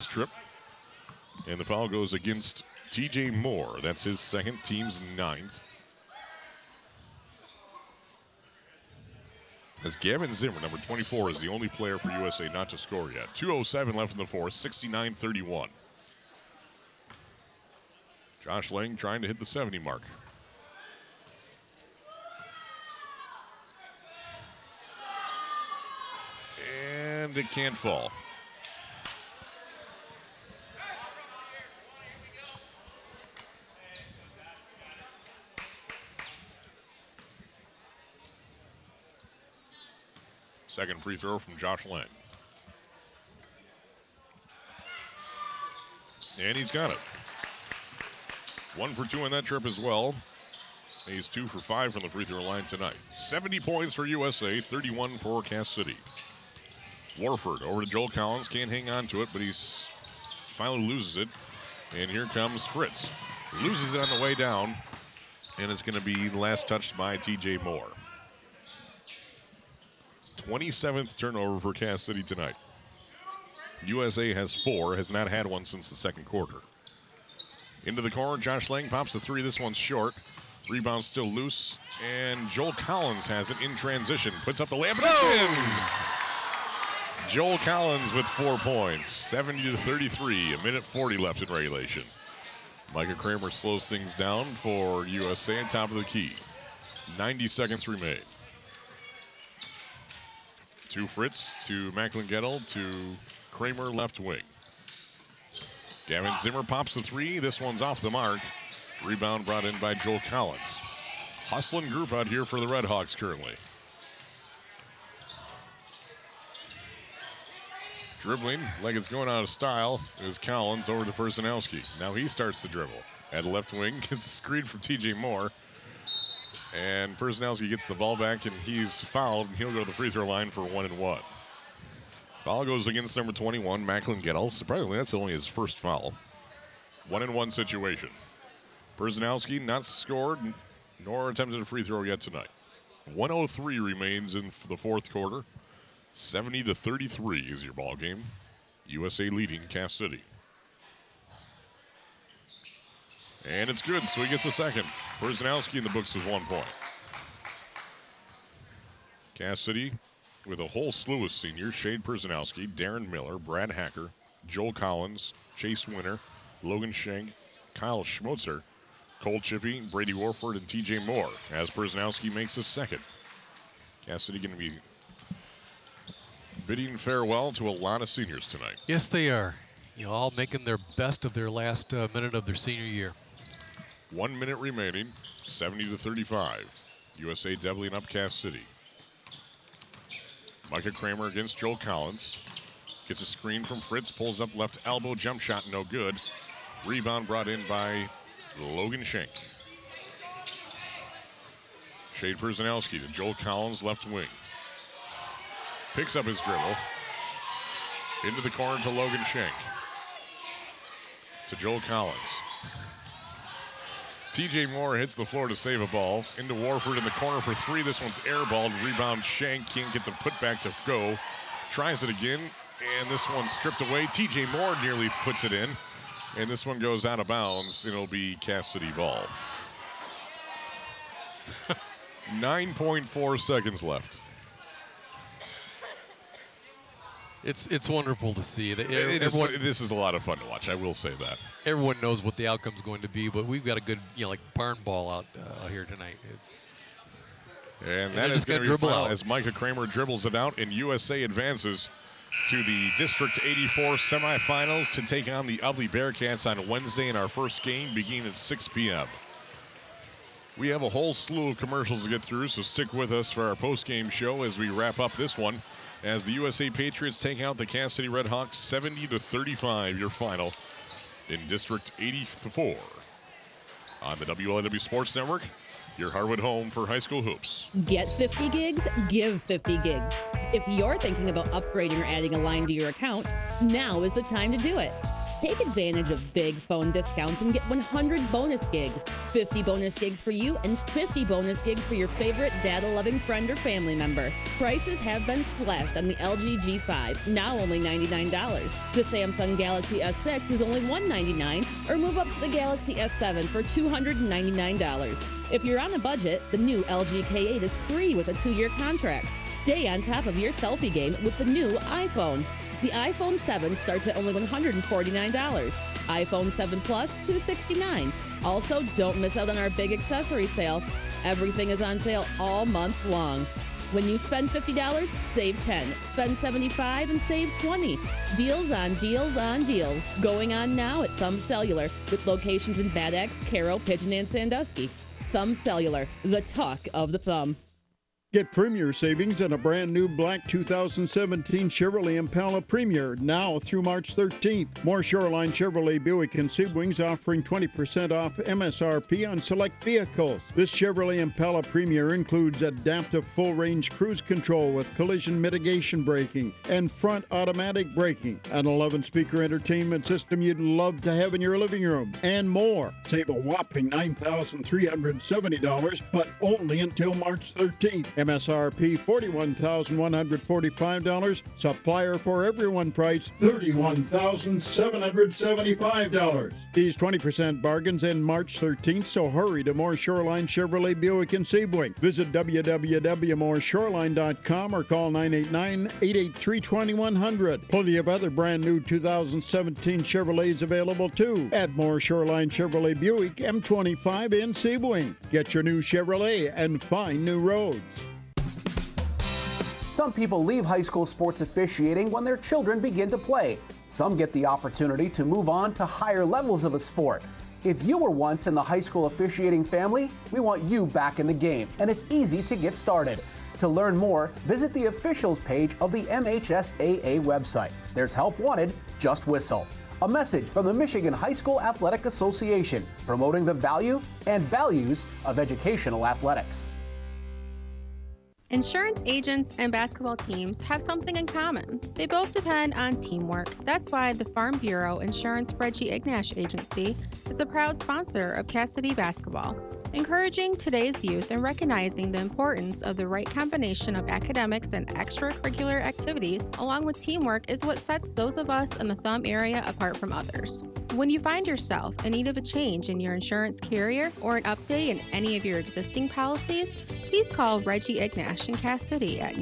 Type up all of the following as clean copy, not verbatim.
trip. And the foul goes against TJ Moore. That's his second, team's 9th. As Gavin Zimmer, number 24, is the only player for USA not to score yet. 2:07 left in the fourth, 69-31. Josh Lang trying to hit the 70 mark. And it can't fall. Second free throw from Josh Lang. And he's got it. 1 for 2 on that trip as well. He's 2 for 5 from the free throw line tonight. 70 points for USA, 31 for Cass City. Warford over to Joel Collins. Can't hang on to it, but he's finally loses it. And here comes Fritz. Loses it on the way down. And it's going to be last touched by TJ Moore. 27th turnover for Cass City tonight. USA has 4, has not had one since the second quarter. Into the corner, Josh Lang pops the 3. This one's short. Rebound still loose, and Joel Collins has it in transition. Puts up the layup, and it's in! Joel Collins with 4 points, 70-33, a minute 40 left in regulation. Micah Kramer slows things down for USA on top of the key. 90 seconds remain. To Fritz, to Macklin Gettle, to Kramer left wing. Gavin Zimmer pops the 3. This one's off the mark. Rebound brought in by Joel Collins. Hustling group out here for the Red Hawks currently. Dribbling like it's going out of style is Collins over to Personowski. Now he starts to dribble. At left wing, gets a screen from TJ Moore. And Personowski gets the ball back, and he's fouled, and he'll go to the free throw line for 1 and 1. Foul goes against number 21, Macklin Gettle. Surprisingly, that's only his first foul. 1 and 1 situation. Personowski not scored nor attempted a free throw yet tonight. 1:03 remains in the fourth quarter. 70-33 is your ball game. USA leading Cass City. And it's good, so he gets a second. Personowski in the books with 1 point. Cass City with a whole slew of seniors. Shade Personowski, Darren Miller, Brad Hacker, Joel Collins, Chase Winter, Logan Schenk, Kyle Schmutzer, Cole Chippy, Brady Warford, and TJ Moore as Personowski makes his second. Cass City going to be bidding farewell to a lot of seniors tonight. Yes, they are. All making their best of their last minute of their senior year. 1 minute remaining, 70-35. USA doubling up Cass City. Micah Kramer against Joel Collins. Gets a screen from Fritz, pulls up left elbow, jump shot, no good. Rebound brought in by Logan Schenk. Shade Personowski to Joel Collins, left wing. Picks up his dribble. Into the corner to Logan Schenk. To Joel Collins. TJ Moore hits the floor to save a ball. Into Warford in the corner for 3. This one's airballed. Rebound Schenk. Can't get the putback to go. Tries it again. And this one's stripped away. TJ Moore nearly puts it in. And this one goes out of bounds. It'll be Cass City ball. 9.4 seconds left. It's wonderful to see. This is a lot of fun to watch. I will say that. Everyone knows what the outcome's going to be, but we've got a good, like barn ball out here tonight. And that is going to be final as Micah Kramer dribbles it out, and USA advances to the District 84 semifinals to take on the Ubly Bearcats on Wednesday in our first game beginning at 6 p.m. We have a whole slew of commercials to get through, so stick with us for our post-game show as we wrap up this one. As the USA Patriots take out the Cass City Red Hawks 70-35, your final in District 84. On the WLW Sports Network, your Harwood home for high school hoops. Get 50 gigs, give 50 gigs. If you're thinking about upgrading or adding a line to your account, now is the time to do it. Take advantage of big phone discounts and get 100 bonus gigs. 50 bonus gigs for you and 50 bonus gigs for your favorite data-loving friend or family member. Prices have been slashed on the LG G5, now only $99. The Samsung Galaxy S6 is only $199, or move up to the Galaxy S7 for $299. If you're on a budget, the new LG K8 is free with a 2-year contract. Stay on top of your selfie game with the new iPhone. The iPhone 7 starts at only $149. iPhone 7 Plus, $269. Also, don't miss out on our big accessory sale. Everything is on sale all month long. When you spend $50, save 10. Spend $75 and save 20. Deals on deals on deals. Going on now at Thumb Cellular, with locations in Bad Axe, Caro, Pigeon, and Sandusky. Thumb Cellular, the talk of the thumb. Get Premier savings on a brand new black 2017 Chevrolet Impala Premier now through March 13th. More Shoreline Chevrolet Buick and Sebwings offering 20% off MSRP on select vehicles. This Chevrolet Impala Premier includes adaptive full-range cruise control with collision mitigation braking and front automatic braking, an 11-speaker entertainment system you'd love to have in your living room, and more. Save a whopping $9,370, but only until March 13th. MSRP $41,145. Supplier for everyone price $31,775. These 20% bargains end March 13th, so hurry to More Shoreline Chevrolet Buick and Sebring. Visit www.moreshoreline.com or call 989-883-2100. Plenty of other brand new 2017 Chevrolets available too at More Shoreline Chevrolet Buick, M25 and Sebring. Get your new Chevrolet and find new roads. Some people leave high school sports officiating when their children begin to play. Some get the opportunity to move on to higher levels of a sport. If you were once in the high school officiating family, we want you back in the game, and it's easy to get started. To learn more, visit the officials page of the MHSAA website. There's help wanted, just whistle. A message from the Michigan High School Athletic Association, promoting the value and values of educational athletics. Insurance agents and basketball teams have something in common. They both depend on teamwork. That's why the Farm Bureau Insurance Reggie Ignash Agency is a proud sponsor of Cassidy Basketball. Encouraging today's youth and recognizing the importance of the right combination of academics and extracurricular activities, along with teamwork, is what sets those of us in the Thumb area apart from others. When you find yourself in need of a change in your insurance carrier or an update in any of your existing policies, please call Reggie Ignash in Cass City at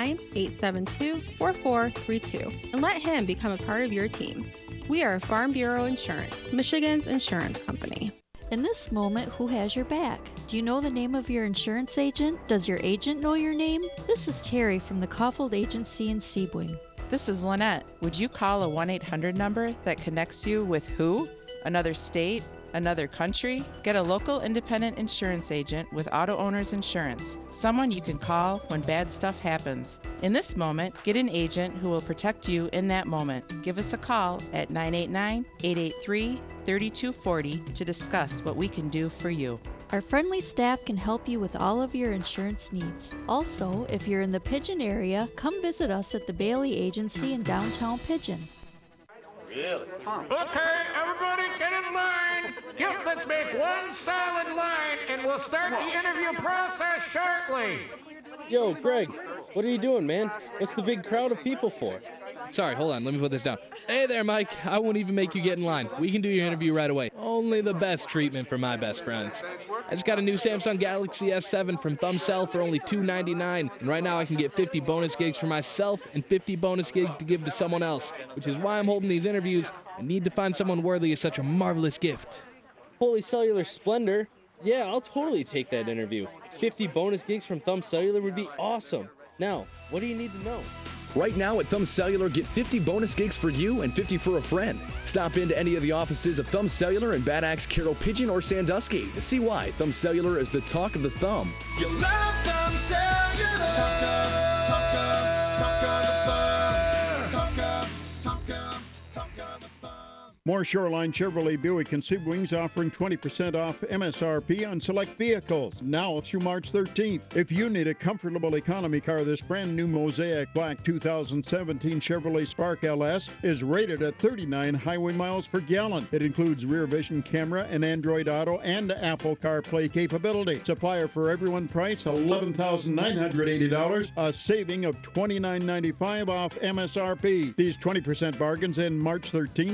989-872-4432 and let him become a part of your team. We are Farm Bureau Insurance, Michigan's insurance company. In this moment, who has your back? Do you know the name of your insurance agent? Does your agent know your name? This is Terry from the Kaufhold Agency in Sebring. This is Lynette. Would you call a 1-800 number that connects you with who? Another state? Another country? Get a local independent insurance agent with Auto Owners Insurance, someone you can call when bad stuff happens. In this moment, get an agent who will protect you in that moment. Give us a call at 989-883-3240 to discuss what we can do for you. Our friendly staff can help you with all of your insurance needs. Also, if you're in the Pigeon area, come visit us at the Bailey Agency in downtown Pigeon. Really? Okay, everybody get in line. Yep, let's make one solid line and we'll start the interview process shortly. Yo, Greg, what are you doing, man? What's the big crowd of people for? Sorry, hold on, let me put this down. Hey there, Mike. I won't even make you get in line. We can do your interview right away. Only the best treatment for my best friends. I just got a new Samsung Galaxy S7 from ThumbCell for only $299, and right now I can get 50 bonus gigs for myself and 50 bonus gigs to give to someone else, which is why I'm holding these interviews. I need to find someone worthy of such a marvelous gift. Holy cellular splendor. Yeah, I'll totally take that interview. 50 bonus gigs from Thumb Cellular would be awesome. Now, what do you need to know? Right now at Thumb Cellular, get 50 bonus gigs for you and 50 for a friend. Stop into any of the offices of Thumb Cellular in Bad Axe, Caro, Pigeon, or Sandusky to see why Thumb Cellular is the talk of the thumb. You love Thumb Cellular. More Shoreline Chevrolet Buick and Sebwings offering 20% off MSRP on select vehicles now through March 13th. If you need a comfortable economy car, this brand new Mosaic Black 2017 Chevrolet Spark LS is rated at 39 highway miles per gallon. It includes rear vision camera and Android Auto and Apple CarPlay capability. Supplier for everyone price $11,980, a saving of $29.95 off MSRP. These 20% bargains end March 13th.